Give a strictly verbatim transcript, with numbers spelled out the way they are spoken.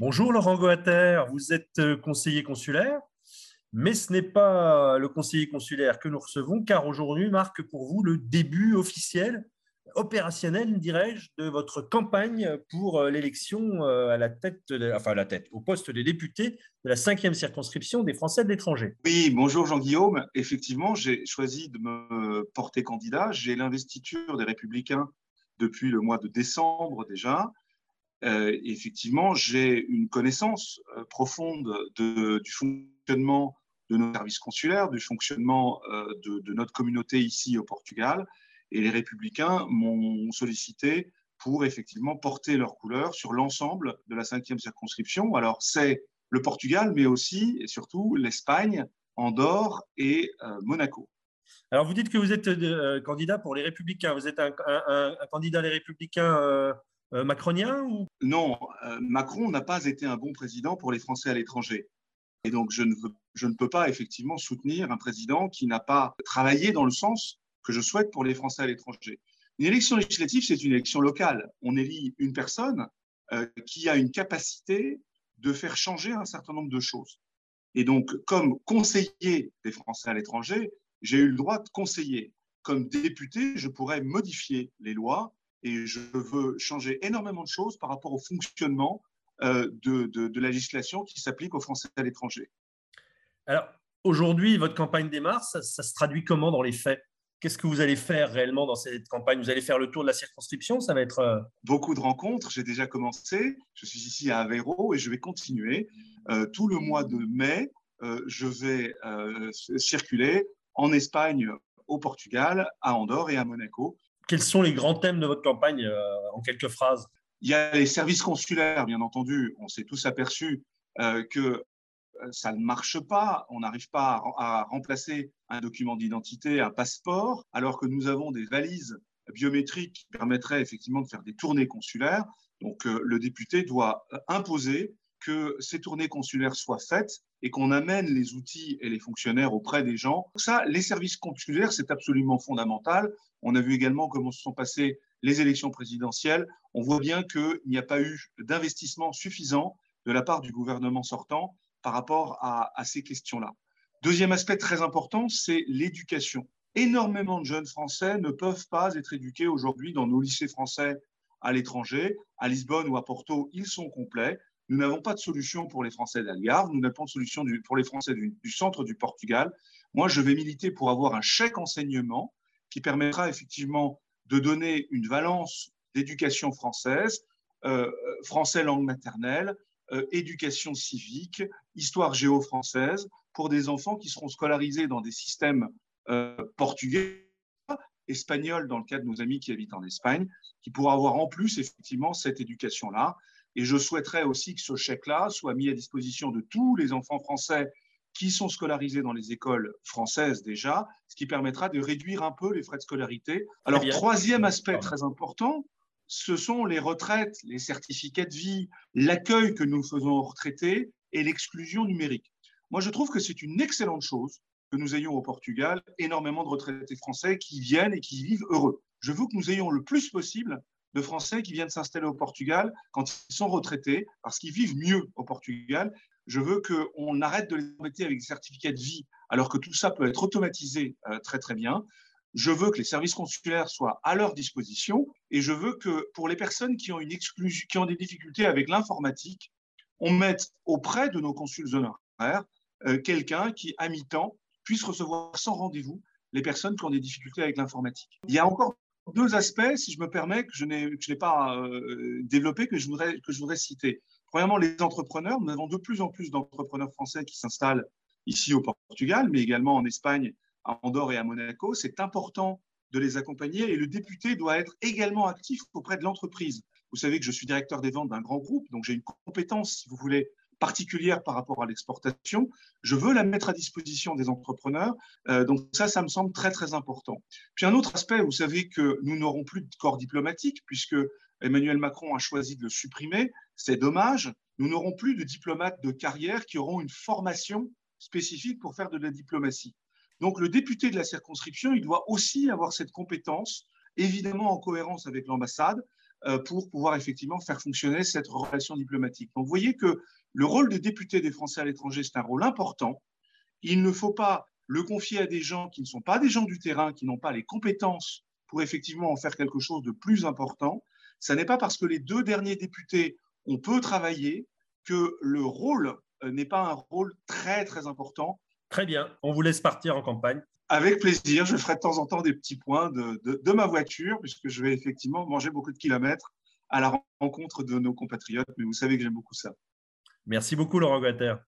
Bonjour Laurent Goater, vous êtes euh, conseiller consulaire, mais ce n'est pas le conseiller consulaire que nous recevons, car aujourd'hui marque pour vous le début officiel, opérationnel, dirais-je, de votre campagne pour euh, l'élection euh, à la tête, de- enfin à la tête, au poste des députés de la cinquième circonscription des Français de l'étranger. Oui, bonjour Jean-Guillaume. Effectivement, j'ai choisi de me porter candidat. J'ai l'investiture des Républicains depuis le mois de décembre déjà. Euh, effectivement, j'ai une connaissance euh, profonde de- du fonctionnement de nos services consulaires, du fonctionnement euh, de, de notre communauté ici au Portugal. Et les Républicains m'ont sollicité pour effectivement porter leurs couleurs sur l'ensemble de la cinquième circonscription. Alors, c'est le Portugal, mais aussi et surtout l'Espagne, Andorre et euh, Monaco. Alors vous dites que vous êtes euh, candidat pour les Républicains. Vous êtes un, un- un- un candidat des Républicains euh, euh, macronien ou... Non, euh, Macron n'a pas été un bon président pour les Français à l'étranger. Et donc, je ne, veux, je ne peux pas effectivement soutenir un président qui n'a pas travaillé dans le sens que je souhaite pour les Français à l'étranger. Une élection législative, c'est une élection locale. On élit une personne euh, qui a une capacité de faire changer un certain nombre de choses. Et donc, comme conseiller des Français à l'étranger, j'ai eu le droit de conseiller. Comme député, je pourrais modifier les lois et je veux changer énormément de choses par rapport au fonctionnement euh, de, de, de la législation qui s'applique aux Français à l'étranger. Alors, aujourd'hui, votre campagne démarre, ça, ça se traduit comment dans les faits? Qu'est-ce que vous allez faire réellement dans cette campagne? Vous allez faire le tour de la circonscription? Ça va être. euh, Beaucoup de rencontres, j'ai déjà commencé, je suis ici à Aveiro et je vais continuer. Euh, tout le mois de mai, euh, je vais euh, circuler en Espagne, au Portugal, à Andorre et à Monaco. Quels sont les grands thèmes de votre campagne euh, en quelques phrases? Il y a les services consulaires, bien entendu. On s'est tous aperçus euh, que ça ne marche pas. On n'arrive pas à, à remplacer un document d'identité, un passeport, alors que nous avons des valises biométriques qui permettraient effectivement de faire des tournées consulaires. Donc, euh, le député doit imposer que ces tournées consulaires soient faites et qu'on amène les outils et les fonctionnaires auprès des gens. Ça, les services consulaires, c'est absolument fondamental. On a vu également comment se sont passées les élections présidentielles. On voit bien qu'il n'y a pas eu d'investissement suffisant de la part du gouvernement sortant par rapport à, à ces questions-là. Deuxième aspect très important, c'est l'éducation. Énormément de jeunes Français ne peuvent pas être éduqués aujourd'hui dans nos lycées français à l'étranger. À Lisbonne ou à Porto, ils sont complets. Nous n'avons pas de solution pour les Français d'Algarve, nous n'avons pas de solution du, pour les Français du, du centre du Portugal. Moi, je vais militer pour avoir un chèque enseignement qui permettra effectivement de donner une valence d'éducation française, euh, français langue maternelle, euh, éducation civique, histoire géo-française, pour des enfants qui seront scolarisés dans des systèmes euh, portugais, espagnols dans le cas de nos amis qui habitent en Espagne, qui pourront avoir en plus effectivement cette éducation-là. Et je souhaiterais aussi que ce chèque-là soit mis à disposition de tous les enfants français qui sont scolarisés dans les écoles françaises déjà, ce qui permettra de réduire un peu les frais de scolarité. Très Alors, bien. troisième aspect Pardon. très important, ce sont les retraites, les certificats de vie, l'accueil que nous faisons aux retraités et l'exclusion numérique. Moi, je trouve que c'est une excellente chose que nous ayons au Portugal énormément de retraités français qui viennent et qui vivent heureux. Je veux que nous ayons le plus possible de Français qui viennent s'installer au Portugal quand ils sont retraités, parce qu'ils vivent mieux au Portugal. Je veux qu'on arrête de les embêter avec des certificats de vie, alors que tout ça peut être automatisé euh, très très bien. Je veux que les services consulaires soient à leur disposition et je veux que pour les personnes qui ont, une exclusion, qui ont des difficultés avec l'informatique, on mette auprès de nos consuls honoraires euh, quelqu'un qui, à mi-temps, puisse recevoir sans rendez-vous les personnes qui ont des difficultés avec l'informatique. Il y a encore deux aspects, si je me permets, que je n'ai pas euh, développés, que je, voudrais, que je voudrais citer. Premièrement, les entrepreneurs. Nous avons de plus en plus d'entrepreneurs français qui s'installent ici au Portugal, mais également en Espagne, à Andorre et à Monaco. C'est important de les accompagner et le député doit être également actif auprès de l'entreprise. Vous savez que je suis directeur des ventes d'un grand groupe, donc j'ai une compétence, si vous voulez, particulière par rapport à l'exportation. Je veux la mettre à disposition des entrepreneurs. Euh, donc ça, ça me semble très, très important. Puis un autre aspect, vous savez que nous n'aurons plus de corps diplomatique puisque Emmanuel Macron a choisi de le supprimer. C'est dommage. Nous n'aurons plus de diplomates de carrière qui auront une formation spécifique pour faire de la diplomatie. Donc le député de la circonscription, il doit aussi avoir cette compétence, évidemment en cohérence avec l'ambassade, euh, pour pouvoir effectivement faire fonctionner cette relation diplomatique. Donc, vous voyez que le rôle de député des Français à l'étranger, c'est un rôle important. Il ne faut pas le confier à des gens qui ne sont pas des gens du terrain, qui n'ont pas les compétences pour effectivement en faire quelque chose de plus important. Ce n'est pas parce que les deux derniers députés ont peu travaillé que le rôle n'est pas un rôle très, très important. Très bien, on vous laisse partir en campagne. Avec plaisir, je ferai de temps en temps des petits points de, de, de ma voiture, puisque je vais effectivement manger beaucoup de kilomètres à la rencontre de nos compatriotes, mais vous savez que j'aime beaucoup ça. Merci beaucoup, Laurent Guater.